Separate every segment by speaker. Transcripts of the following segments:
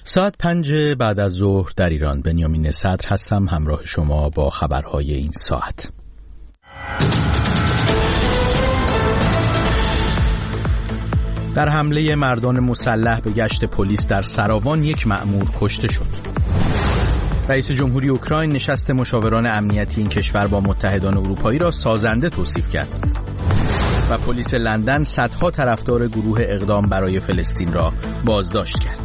Speaker 1: ساعت 5 بعد از ظهر در ایران. بنیامین صدر هستم همراه شما با خبرهای این ساعت. در حمله مردان مسلح به گشت پلیس در سراوان یک مأمور کشته شد. رئیس جمهوری اوکراین نشست مشاوران امنیتی این کشور با متحدان اروپایی را سازنده توصیف کرد. و پلیس لندن صدها طرفدار گروه اقدام برای فلسطین را بازداشت کرد.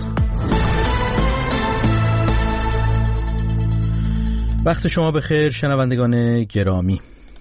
Speaker 1: وقت شما بخیر شنوندگان گرامی.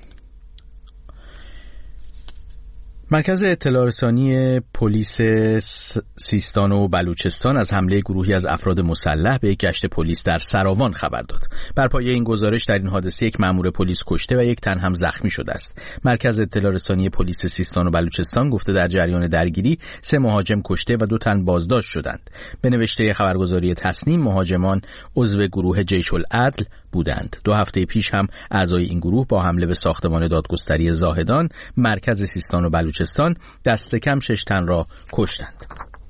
Speaker 1: مرکز اطلاع رسانی پلیس سیستان و بلوچستان از حمله گروهی از افراد مسلح به یک گشت پلیس در سراوان خبر داد. بر پایه این گزارش در این حادثه یک مأمور پلیس کشته و یک تن هم زخمی شده است. مرکز اطلاع رسانی پلیس سیستان و بلوچستان گفته در جریان درگیری 3 مهاجم کشته و 2 تن بازداشت شدند. به نوشته خبرگزاری تصنیم مهاجمان عضو گروه جیش العدل بودند. 2 هفته پیش هم اعضای این گروه با حمله به ساختمان دادگستری زاهدان مرکز سیستان و بلوچستان دست کم 6 تن را کشتند.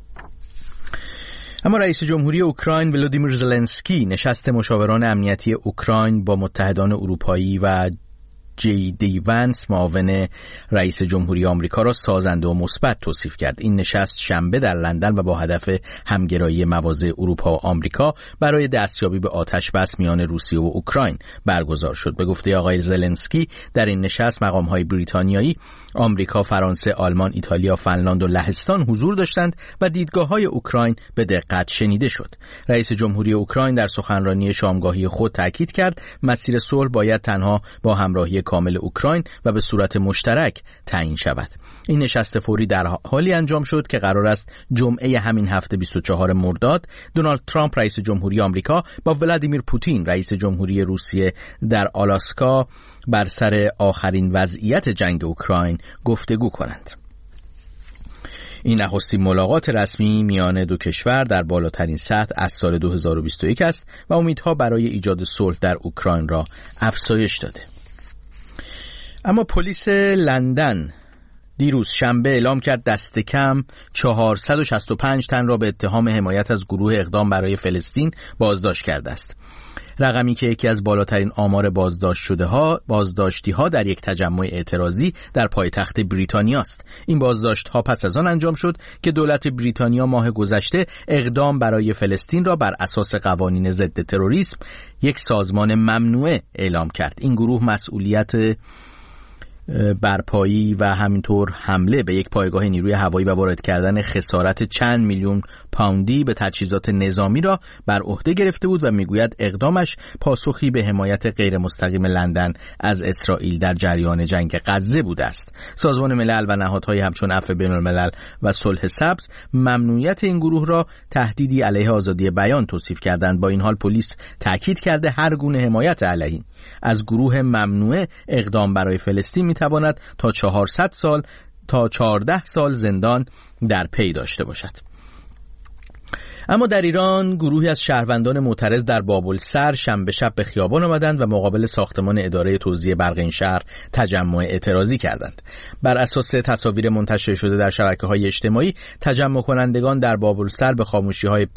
Speaker 1: اما رئیس جمهوری اوکراین ولودیمیر زلنسکی نشست مشاوران امنیتی اوکراین با متحدان اروپایی و جی دی ونس معاون رئیس جمهوری آمریکا را سازنده و مثبت توصیف کرد. این نشست شنبه در لندن و با هدف همگرایی مواضع اروپا و آمریکا برای دستیابی به آتش بس میان روسیه و اوکراین برگزار شد. به گفته آقای زلنسکی در این نشست مقام‌های بریتانیایی، آمریکا، فرانسه، آلمان، ایتالیا، فنلاند و لهستان حضور داشتند و دیدگاه‌های اوکراین به دقت شنیده شد. رئیس جمهوری اوکراین در سخنرانی شامگاهی خود تاکید کرد مسیر صلح باید تنها با همراهی کامل اوکراین و به صورت مشترک تعیین شود. این نشست فوری در حالی انجام شد که قرار است جمعه همین هفته 24 مرداد دونالد ترامپ رئیس جمهوری آمریکا با ولادیمیر پوتین رئیس جمهوری روسیه در آلاسکا بر سر آخرین وضعیت جنگ اوکراین گفتگو کنند. این نخستین ملاقات رسمی میان دو کشور در بالاترین سطح از سال 2021 است و امیدها برای ایجاد صلح در اوکراین را افزایش داده. اما پلیس لندن دیروز شنبه اعلام کرد دست کم 465 تن را به اتهام حمایت از گروه اقدام برای فلسطین بازداشت کرده است. رقمی که یکی از بالاترین آمار بازداشتی ها در یک تجمع اعتراضی در پایتخت بریتانیا است. این بازداشت ها پس از آن انجام شد که دولت بریتانیا ماه گذشته اقدام برای فلسطین را بر اساس قوانین ضد تروریسم یک سازمان ممنوعه اعلام کرد. این گروه مسئولیت برپایی و همینطور حمله به یک پایگاه نیروی هوایی و وارد کردن خسارت چند میلیون پوندی به تجهیزات نظامی را بر عهده گرفته بود و میگوید اقدامش پاسخی به حمایت غیر مستقیم لندن از اسرائیل در جریان جنگ غزه بوده است. سازمان ملل و نهادهای همچون عفو بین‌الملل و صلح سبز ممنوعیت این گروه را تهدیدی علیه آزادی بیان توصیف کردند. با این حال پلیس تاکید کرده هر گونه حمایت علیه از گروه ممنوعه اقدام برای فلسطین میتواند تا 400 سال تا 14 سال زندان در پی داشته باشد. اما در ایران گروهی از شهروندان معترض در بابلسر شنبه شب به خیابان آمدند و مقابل ساختمان اداره توزیع برق این شهر تجمع اعتراضی کردند. بر اساس تصاویر منتشر شده در شبکه‌های اجتماعی تجمع کنندگان در بابلسر به خاموشی‌های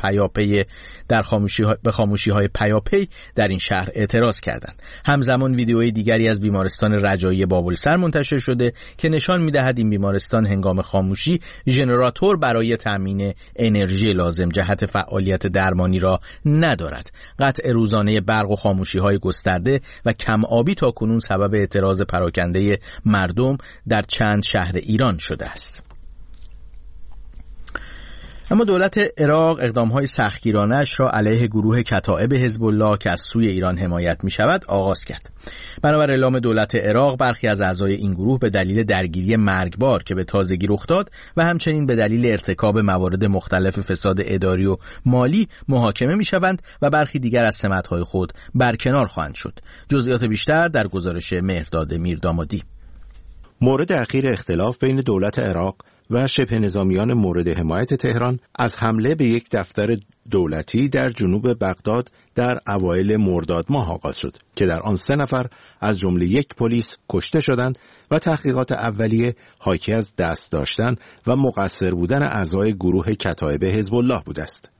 Speaker 1: پیاپی در این شهر اعتراض کردند. همزمان ویدیوی دیگری از بیمارستان رجایی بابلسر منتشر شده که نشان می‌دهد این بیمارستان هنگام خاموشی ژنراتور برای تامین انرژی لازم جهت فعالیت درمانی را ندارد. قطع روزانه برق و خاموشی‌های گسترده و کم آبی تا کنون سبب اعتراض پراکنده مردم در چند شهر ایران شده است. اما دولت عراق اقدام‌های سختگیرانه‌اش را علیه گروه کتائب حزب الله که از سوی ایران حمایت می‌شود آغاز کرد. بنابر اعلام دولت عراق برخی از اعضای این گروه به دلیل درگیری مرگبار که به تازگی رخ داد و همچنین به دلیل ارتکاب موارد مختلف فساد اداری و مالی محاکمه می‌شوند و برخی دیگر از سمت‌های خود برکنار خواهند شد. جزئیات بیشتر در گزارش مهرداد میردامادی.
Speaker 2: مورد اخیر اختلاف بین دولت عراق و شبه نظامیان مورد حمایت تهران از حمله به یک دفتر دولتی در جنوب بغداد در اوایل مرداد ماه آغاز شد که در آن 3 نفر از جمله 1 پلیس کشته شدند و تحقیقات اولیه حاکی از دست داشتن و مقصر بودن اعضای گروه کتائب حزب الله بوده است.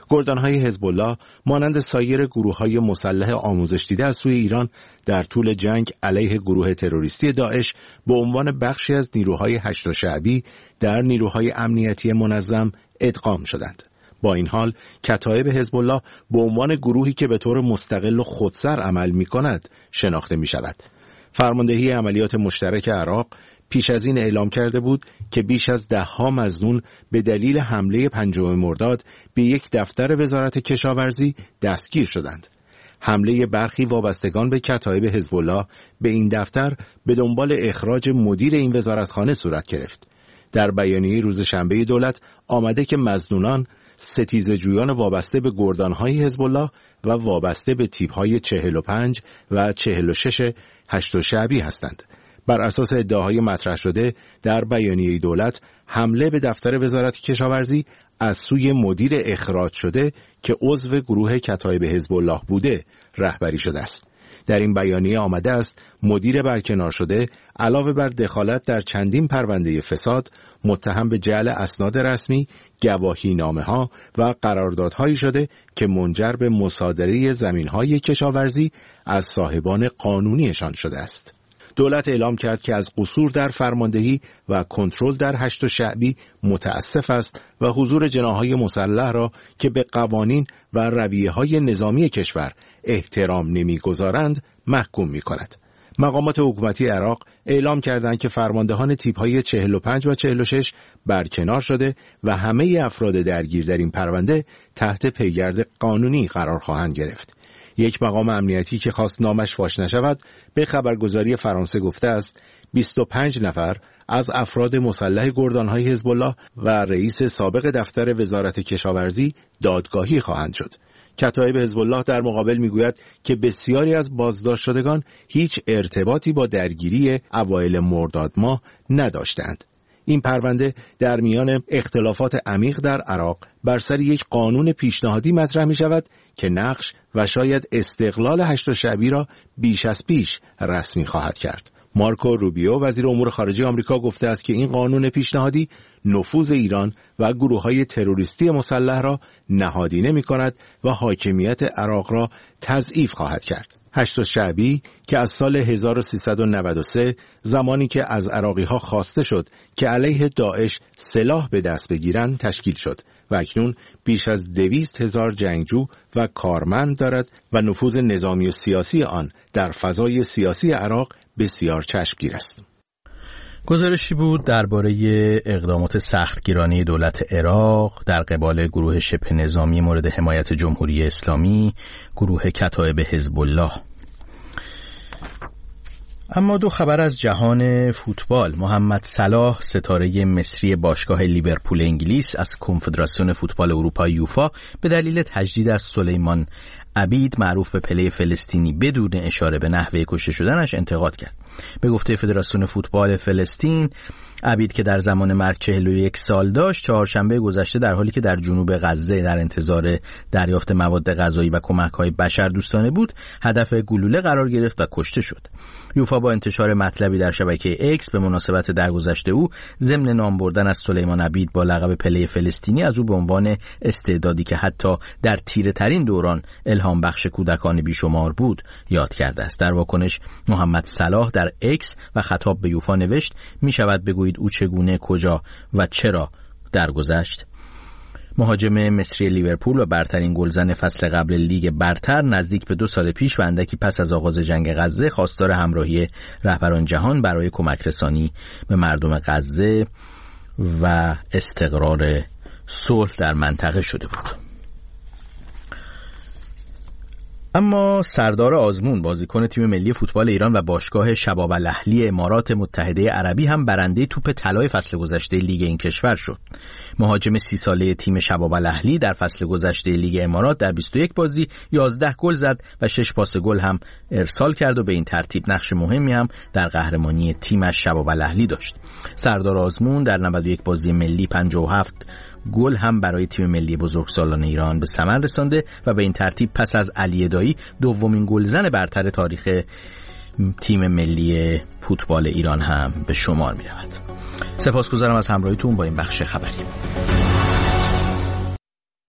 Speaker 2: گردانهای حزب الله مانند سایر گروه‌های مسلح آموزش دیده از سوی ایران در طول جنگ علیه گروه تروریستی داعش به عنوان بخشی از نیروهای هشت شعبی در نیروهای امنیتی منظم ادغام شدند. با این حال کتایب حزب الله به عنوان گروهی که به طور مستقل و خودسر عمل می‌کند شناخته می‌شود. فرماندهی عملیات مشترک عراق پیش از این اعلام کرده بود که بیش از 10 مظنون به دلیل حمله 5 مرداد به یک دفتر وزارت کشاورزی دستگیر شدند. حمله برخی وابستگان به کتایب حزب الله به این دفتر به دنبال اخراج مدیر این وزارتخانه صورت گرفت. در بیانیه روز شنبه دولت آمده که مظنونان ستیزجویان وابسته به گردانهای حزب الله و وابسته به تیپ‌های 45 و 46 هشت شعبی هستند. بر اساس ادعاهای مطرح شده در بیانیه دولت، حمله به دفتر وزارت کشاورزی از سوی مدیر اخراج شده که عضو گروه کتایب حزب الله بوده رهبری شده است. در این بیانیه آمده است مدیر برکنار شده علاوه بر دخالت در چندین پرونده فساد متهم به جعل اسناد رسمی، گواهینامه‌ها و قراردادهایی شده که منجر به مصادره زمین‌های کشاورزی از صاحبان قانونیشان شده است. دولت اعلام کرد که از قصور در فرماندهی و کنترل در هشت شعبی متاسف است و حضور جناح‌های مسلح را که به قوانین و رویه‌های نظامی کشور احترام نمی‌گذارند محکوم می‌کند. مقامات حکومتی عراق اعلام کردند که فرماندهان تیپ‌های 45 و 46 برکنار شده و همه افراد درگیر در این پرونده تحت پیگرد قانونی قرار خواهند گرفت. یک مقام امنیتی که خواست نامش فاش نشود به خبرگزاری فرانسه گفته است 25 نفر از افراد مسلح گردانهای حزب الله و رئیس سابق دفتر وزارت کشاورزی دادگاهی خواهند شد. کتایب حزب الله در مقابل میگوید که بسیاری از بازداشت شدگان هیچ ارتباطی با درگیری اوایل مرداد ماه نداشتند. این پرونده در میان اختلافات عمیق در عراق بر سر یک قانون پیشنهادی مطرح می شود که نقش و شاید استقلال هشت شعبی را بیش از پیش رسمی خواهد کرد. مارکو روبیو وزیر امور خارجه آمریکا گفته است که این قانون پیشنهادی نفوذ ایران و گروه‌های تروریستی مسلح را نهادینه می‌کند و حاکمیت عراق را تضعیف خواهد کرد. هشت شعبی که از سال 1393 زمانی که از عراقی‌ها خواسته شد که علیه داعش سلاح به دست بگیرند تشکیل شد و اکنون بیش از 200,000 جنگجو و کارمند دارد و نفوذ نظامی و سیاسی آن در فضای سیاسی عراق بسیار چشمگیر است.
Speaker 1: گزارشی بود درباره اقدامات سختگیرانه دولت عراق در قبال گروه شبه نظامی مورد حمایت جمهوری اسلامی، گروه کتایب حزب الله. اما دو خبر از جهان فوتبال. محمد صلاح ستاره مصری باشگاه لیورپول انگلیس از کنفدراسیون فوتبال اروپا یوفا به دلیل تجدید از سلیمان عبید معروف به پله فلسطینی بدون اشاره به نحوه کشته شدنش انتقاد کرد. به گفته فدراسیون فوتبال فلسطین، عبید که در زمان مرگ 41 سال داشت، چهارشنبه گذشته در حالی که در جنوب غزه در انتظار دریافت مواد غذایی و کمک‌های بشردوستانه بود، هدف گلوله قرار گرفت و کشته شد. یوفا با انتشار مطلبی در شبکه اکس به مناسبت درگذشت او ضمن نام بردن از سلیمان عبید با لقب پله فلسطینی از او به عنوان استعدادی که حتی در تیره ترین دوران الهام بخش کودکان بیشمار بود یاد کرده است. در واکنش محمد صلاح در اکس و خطاب به یوفا نوشت: می شود بگویید او چگونه، کجا و چرا درگذشت؟ مهاجم مصری لیورپول و برترین گلزن فصل قبل لیگ برتر نزدیک به 2 سال پیش و اندکی پس از آغاز جنگ غزه خواستار همراهی رهبران جهان برای کمک رسانی به مردم غزه و استقرار صلح در منطقه شده بود. اما سردار آزمون بازیکن تیم ملی فوتبال ایران و باشگاه شباب الاهلی امارات متحده عربی هم برنده توپ طلای فصل گذشته لیگ این کشور شد. مهاجم 30 ساله تیم شباب الاهلی در فصل گذشته لیگ امارات در 21 بازی 11 گل زد و 6 پاس گل هم ارسال کرد و به این ترتیب نقش مهمی هم در قهرمانی تیمش شباب الاهلی داشت. سردار آزمون در 91 بازی ملی 57 گل هم برای تیم ملی بزرگسالان ایران به ثمر رسانده و به این ترتیب پس از علی دایی دومین گلزن برتر تاریخ تیم ملی فوتبال ایران هم به شمار می رود. سپاسگزارم از همراهیتون با این بخش خبری.